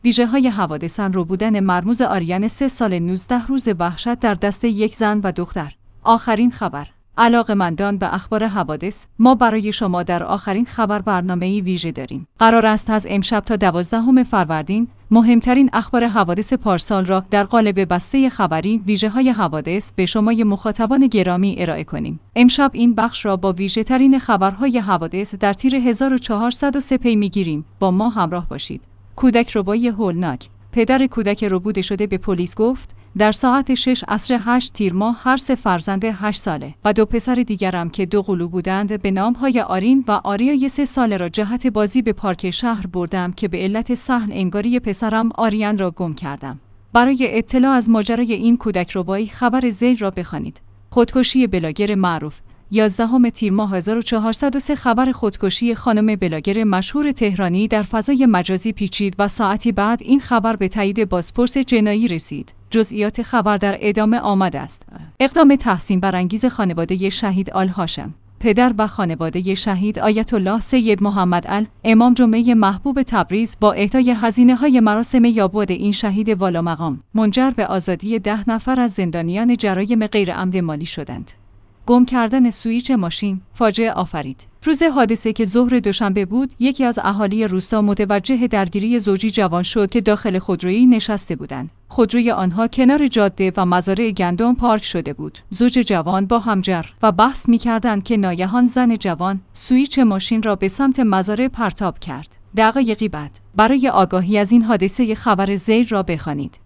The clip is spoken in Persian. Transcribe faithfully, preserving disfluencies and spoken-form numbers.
ویژه‌های حوادث رو بودن مرموز آریان سه سال نوزده روز وحشت در دست یک زن و دختر. آخرین خبر. علاقه‌مندان به اخبار حوادث، ما برای شما در آخرین خبر برنامه‌ای ویژه داریم. قرار است از امشب تا دوازدهم فروردین مهمترین اخبار حوادث پارسال را در قالب بسته خبری ویژه‌های حوادث به شمای مخاطبان گرامی ارائه کنیم. امشب این بخش را با ویژه‌ترین خبرهای حوادث در تیر هزار و چهارصد و سه پی می‌گیریم. با ما همراه باشید. کودک ربایی هولناک. پدر کودک ربوده شده به پلیس گفت در ساعت شش عصر هشت تیر ماه هر سه فرزند هشت ساله و دو پسر دیگرم که دو قلو بودند به نامهای آرین و آریای سه ساله را جهت بازی به پارک شهر بردم که به علت صحن انگاری پسرم آریان را گم کردم. برای اطلاع از ماجرای این کودک ربایی خبر ذیل را بخوانید. خودکشی بلاگر معروف. یازدهم تیر ماه هزار و چهارصد و سه خبر خودکشی خانم بلاگر مشهور تهرانی در فضای مجازی پیچید و ساعتی بعد این خبر به تایید بازپرس جنایی رسید. جزئیات خبر در ادامه آمده است. اقدام تحسین برانگیز خانواده شهید آل هاشم. پدر و خانواده شهید آیت الله سید محمد ال امام جمعه محبوب تبریز با اهدای هزینه‌های مراسم یابود این شهید والامقام منجر به آزادی ده نفر از زندانیان جرایم غیرعمد مالی شدند. گم کردن سوئیچ ماشین فاجعه آفرید. روز حادثه که ظهر دوشنبه بود، یکی از اهالی روستا متوجه درگیری زوجی جوان شد که داخل خودرویی نشسته بودند. خودروی آنها کنار جاده و مزارع گندم پارک شده بود. زوج جوان با همجر و بحث می‌کردند که ناگهان زن جوان سوئیچ ماشین را به سمت مزارع پرتاب کرد. دقایقی بعد، برای آگاهی از این حادثه خبر ذیل را بخوانید.